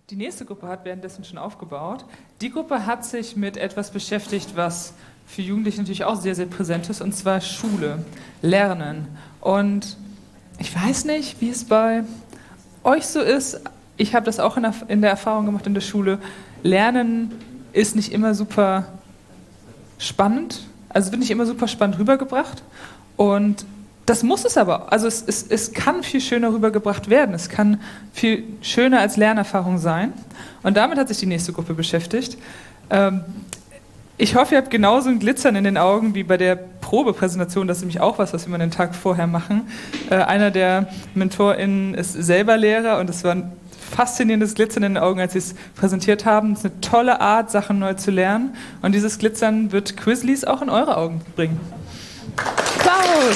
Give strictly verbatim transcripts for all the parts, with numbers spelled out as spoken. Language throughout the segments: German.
Die nächste Gruppe hat währenddessen schon aufgebaut. Die Gruppe hat sich mit etwas beschäftigt, was für Jugendliche natürlich auch sehr, sehr präsent ist, und zwar Schule, Lernen. Und ich weiß nicht, wie es bei euch so ist. Ich habe das auch in der, in der Erfahrung gemacht in der Schule. Lernen ist nicht immer super spannend, also wird nicht immer super spannend rübergebracht. Und das muss es aber. Also es, es, es kann viel schöner rübergebracht werden. Es kann viel schöner als Lernerfahrung sein. Und damit hat sich die nächste Gruppe beschäftigt. Ähm, ich hoffe, ihr habt genauso ein Glitzern in den Augen wie bei der Probepräsentation. Das ist nämlich auch was, was wir den Tag vorher machen. Äh, einer der MentorInnen ist selber Lehrer und es war ein faszinierendes Glitzern in den Augen, als sie es präsentiert haben. Es ist eine tolle Art, Sachen neu zu lernen. Und dieses Glitzern wird Quizlies auch in eure Augen bringen. Applaus!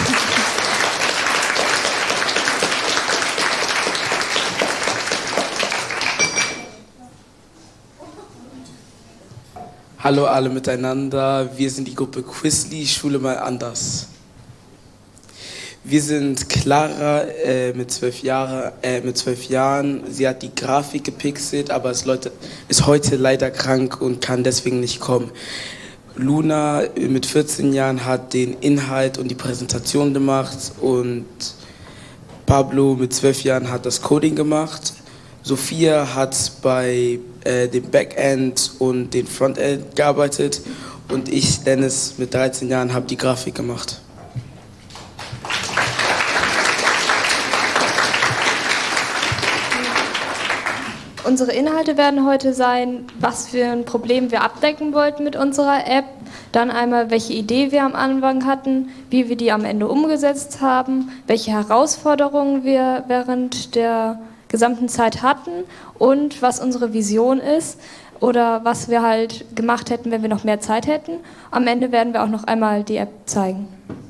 Hallo alle miteinander, wir sind die Gruppe Quizly, Schule mal anders. Wir sind Clara äh, mit, zwölf Jahre, äh, mit zwölf Jahren, sie hat die Grafik gepixelt, aber ist, Leute, ist heute leider krank und kann deswegen nicht kommen. Luna mit vierzehn Jahren hat den Inhalt und die Präsentation gemacht und Pablo mit zwölf Jahren hat das Coding gemacht. Sophia hat bei äh, dem Backend und dem Frontend gearbeitet und ich, Dennis, mit dreizehn Jahren habe die Grafik gemacht. Unsere Inhalte werden heute sein, was für ein Problem wir abdecken wollten mit unserer App, dann einmal, welche Idee wir am Anfang hatten, wie wir die am Ende umgesetzt haben, welche Herausforderungen wir während der gesamten Zeit hatten und was unsere Vision ist oder was wir halt gemacht hätten, wenn wir noch mehr Zeit hätten. Am Ende werden wir auch noch einmal die App zeigen.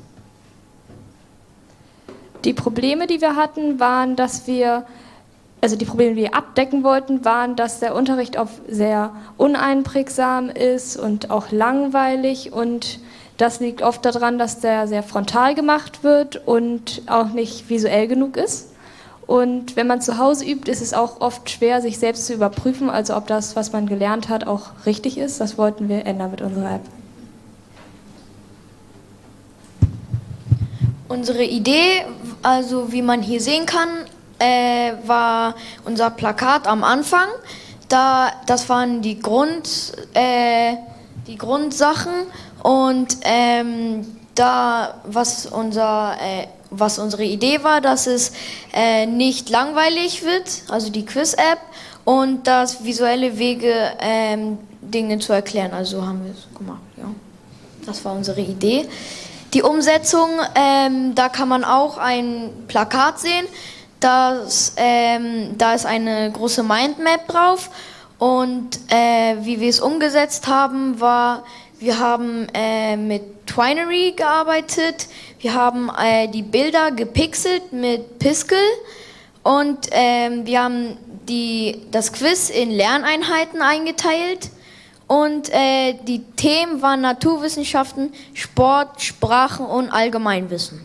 Die Probleme, die wir hatten, waren, dass wir Also die Probleme, die wir abdecken wollten, waren, dass der Unterricht oft sehr uneinprägsam ist und auch langweilig, und das liegt oft daran, dass der sehr frontal gemacht wird und auch nicht visuell genug ist. Und wenn man zu Hause übt, ist es auch oft schwer, sich selbst zu überprüfen, also ob das, was man gelernt hat, auch richtig ist. Das wollten wir ändern mit unserer App. Unsere Idee, also wie man hier sehen kann, Äh, war unser Plakat am Anfang. Da, das waren die, Grund, äh, die Grundsachen und ähm, da, was, unser, äh, was unsere Idee war, dass es äh, nicht langweilig wird, also die Quiz-App, und dass visuelle Wege ähm, Dinge zu erklären, also haben wir es gemacht, ja. Das war unsere Idee. Die Umsetzung, ähm, da kann man auch ein Plakat sehen. Das, ähm, da ist eine große Mindmap drauf und äh, wie wir es umgesetzt haben, war, wir haben äh, mit Twinery gearbeitet, wir haben äh, die Bilder gepixelt mit Piskel und äh, wir haben die, das Quiz in Lerneinheiten eingeteilt und äh, die Themen waren Naturwissenschaften, Sport, Sprachen und Allgemeinwissen.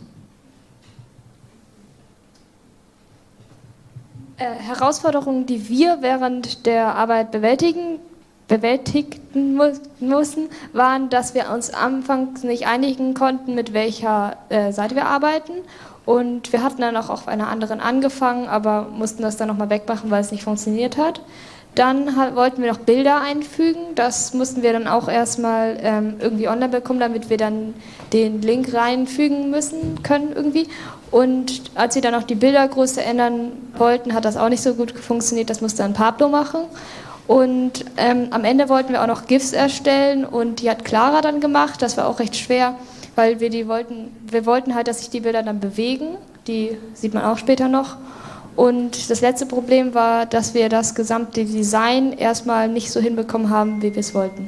Herausforderungen, die wir während der Arbeit bewältigen, bewältigen mu mussten, waren, dass wir uns anfangs nicht einigen konnten, mit welcher äh, Seite wir arbeiten. Und wir hatten dann auch auf einer anderen angefangen, aber mussten das dann nochmal wegmachen, weil es nicht funktioniert hat. Dann halt, wollten wir noch Bilder einfügen. Das mussten wir dann auch erstmal ähm, irgendwie online bekommen, damit wir dann den Link reinfügen müssen können irgendwie. Und als wir dann auch die Bildergröße ändern wollten, hat das auch nicht so gut funktioniert. Das musste dann Pablo machen. Und ähm, am Ende wollten wir auch noch GIFs erstellen und die hat Clara dann gemacht. Das war auch recht schwer, weil wir die wollten, wir wollten halt, dass sich die Bilder dann bewegen. Die sieht man auch später noch. Und das letzte Problem war, dass wir das gesamte Design erstmal nicht so hinbekommen haben, wie wir es wollten.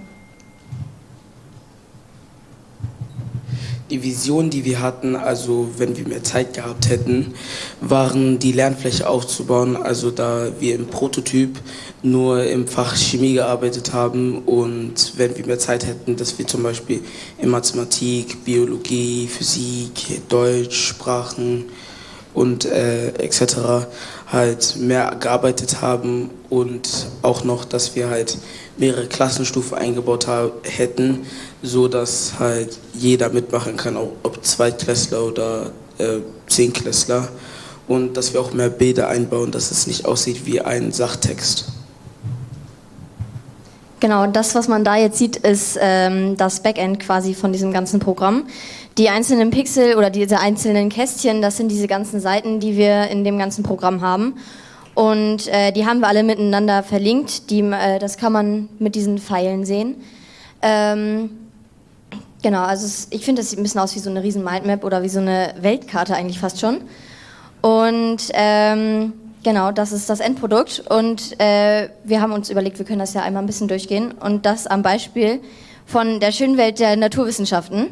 Die Vision, die wir hatten, also wenn wir mehr Zeit gehabt hätten, waren die Lernfläche aufzubauen, also da wir im Prototyp nur im Fach Chemie gearbeitet haben und wenn wir mehr Zeit hätten, dass wir zum Beispiel in Mathematik, Biologie, Physik, Deutsch, Sprachen und äh, et cetera halt mehr gearbeitet haben und auch noch, dass wir halt mehrere Klassenstufen eingebaut haben, hätten, so dass halt jeder mitmachen kann, auch ob Zweitklässler oder äh, Zehnklässler, und dass wir auch mehr Bilder einbauen, dass es nicht aussieht wie ein Sachtext. Genau, das, was man da jetzt sieht, ist ähm, das Backend quasi von diesem ganzen Programm. Die einzelnen Pixel oder diese einzelnen Kästchen, das sind diese ganzen Seiten, die wir in dem ganzen Programm haben. Und äh, die haben wir alle miteinander verlinkt. Die, äh, das kann man mit diesen Pfeilen sehen. Ähm, genau, also es, ich finde, das sieht ein bisschen aus wie so eine riesen Mindmap oder wie so eine Weltkarte eigentlich fast schon. Und ähm, genau, das ist das Endprodukt. Und äh, wir haben uns überlegt, wir können das ja einmal ein bisschen durchgehen. Und das am Beispiel von der schönen Welt der Naturwissenschaften.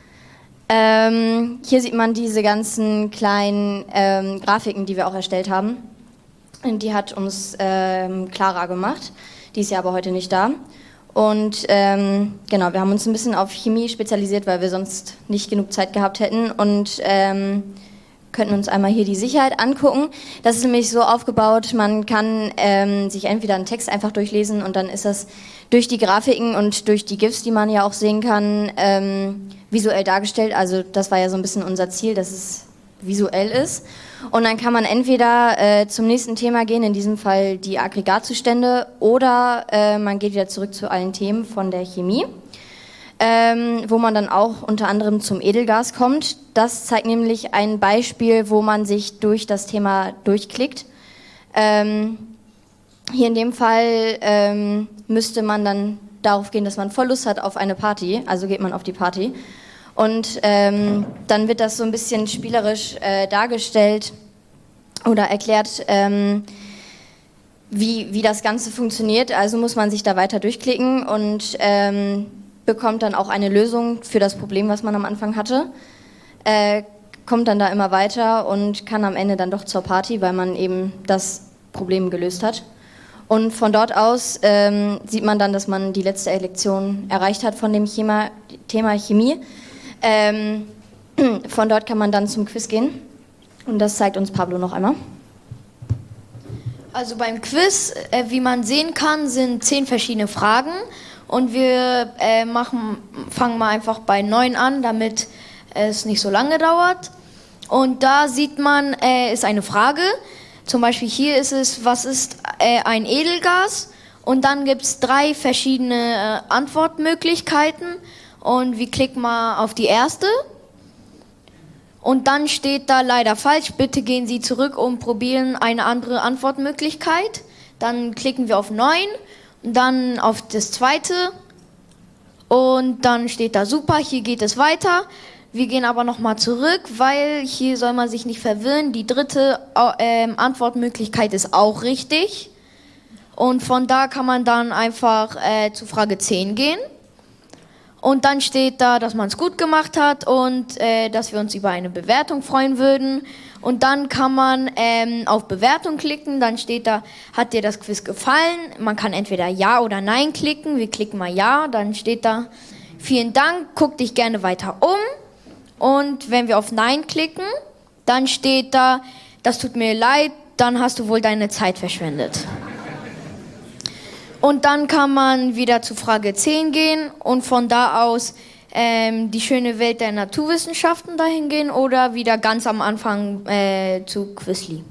Ähm, hier sieht man diese ganzen kleinen ähm, Grafiken, die wir auch erstellt haben. Und die hat uns ähm, Clara gemacht. Die ist ja aber heute nicht da. Und ähm, genau, wir haben uns ein bisschen auf Chemie spezialisiert, weil wir sonst nicht genug Zeit gehabt hätten. Und ähm, könnten uns einmal hier die Sicherheit angucken. Das ist nämlich so aufgebaut, man kann ähm, sich entweder einen Text einfach durchlesen und dann ist das durch die Grafiken und durch die GIFs, die man ja auch sehen kann, ähm, visuell dargestellt. Also das war ja so ein bisschen unser Ziel, dass es visuell ist. Und dann kann man entweder äh, zum nächsten Thema gehen, in diesem Fall die Aggregatzustände, oder äh, man geht wieder zurück zu allen Themen von der Chemie. Ähm, wo man dann auch unter anderem zum Edelgas kommt. Das zeigt nämlich ein Beispiel, wo man sich durch das Thema durchklickt. Ähm, hier in dem Fall ähm, müsste man dann darauf gehen, dass man voll Lust hat auf eine Party, also geht man auf die Party. Und ähm, dann wird das so ein bisschen spielerisch äh, dargestellt oder erklärt, ähm, wie, wie das Ganze funktioniert. Also muss man sich da weiter durchklicken und ähm, bekommt dann auch eine Lösung für das Problem, was man am Anfang hatte, äh, kommt dann da immer weiter und kann am Ende dann doch zur Party, weil man eben das Problem gelöst hat. Und von dort aus ähm, sieht man dann, dass man die letzte Lektion erreicht hat von dem Thema, Thema Chemie. Ähm, von dort kann man dann zum Quiz gehen und das zeigt uns Pablo noch einmal. Also beim Quiz, äh, wie man sehen kann, sind zehn verschiedene Fragen. Und wir äh, machen, fangen mal einfach bei neun an, damit es nicht so lange dauert. Und da sieht man, äh, ist eine Frage. Zum Beispiel hier ist es, was ist äh, ein Edelgas? Und dann gibt es drei verschiedene äh, Antwortmöglichkeiten. Und wir klicken mal auf die erste. Und dann steht da leider falsch, bitte gehen Sie zurück und probieren eine andere Antwortmöglichkeit. Dann klicken wir auf neun. Dann auf das zweite und dann steht da super, hier geht es weiter. Wir gehen aber nochmal zurück, weil hier soll man sich nicht verwirren. Die dritte äh, Antwortmöglichkeit ist auch richtig. Und von da kann man dann einfach äh, zu Frage zehn gehen. Und dann steht da, dass man es gut gemacht hat und äh, dass wir uns über eine Bewertung freuen würden. Und dann kann man ähm, auf Bewertung klicken, dann steht da, hat dir das Quiz gefallen? Man kann entweder Ja oder Nein klicken. Wir klicken mal Ja, dann steht da, vielen Dank, guck dich gerne weiter um. Und wenn wir auf Nein klicken, dann steht da, das tut mir leid, dann hast du wohl deine Zeit verschwendet. Und dann kann man wieder zu Frage zehn gehen und von da aus ähm, die schöne Welt der Naturwissenschaften dahin gehen oder wieder ganz am Anfang äh, zu Quizly.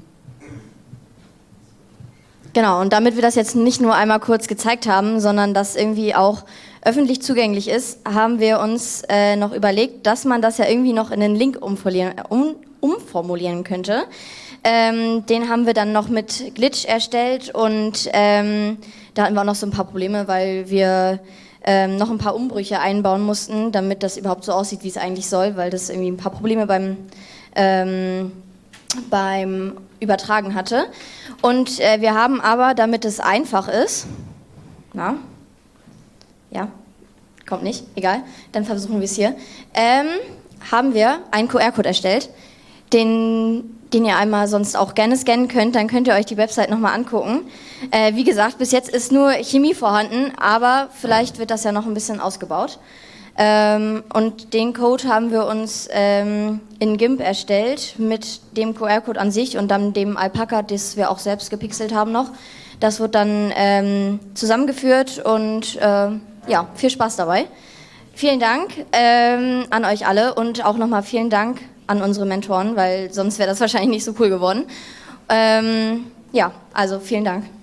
Genau, und damit wir das jetzt nicht nur einmal kurz gezeigt haben, sondern das irgendwie auch öffentlich zugänglich ist, haben wir uns äh, noch überlegt, dass man das ja irgendwie noch in einen Link umformulieren, um, umformulieren könnte. Ähm, den haben wir dann noch mit Glitch erstellt und ähm, da hatten wir auch noch so ein paar Probleme, weil wir ähm, noch ein paar Umbrüche einbauen mussten, damit das überhaupt so aussieht, wie es eigentlich soll, weil das irgendwie ein paar Probleme beim, ähm, beim Übertragen hatte. Und äh, wir haben aber, damit es einfach ist, na, ja, kommt nicht, egal, dann versuchen wir es hier, ähm, haben wir einen Q R-Code erstellt, den den ihr einmal sonst auch gerne scannen könnt, dann könnt ihr euch die Website nochmal angucken. Äh, wie gesagt, bis jetzt ist nur Chemie vorhanden, aber vielleicht wird das ja noch ein bisschen ausgebaut. Ähm, und den Code haben wir uns ähm, in GIMP erstellt mit dem Q R-Code an sich und dann dem Alpaka, das wir auch selbst gepixelt haben noch. Das wird dann ähm, zusammengeführt und äh, ja, viel Spaß dabei. Vielen Dank ähm, an euch alle und auch nochmal vielen Dank an unsere Mentoren, weil sonst wäre das wahrscheinlich nicht so cool geworden. Ähm, ja, also vielen Dank.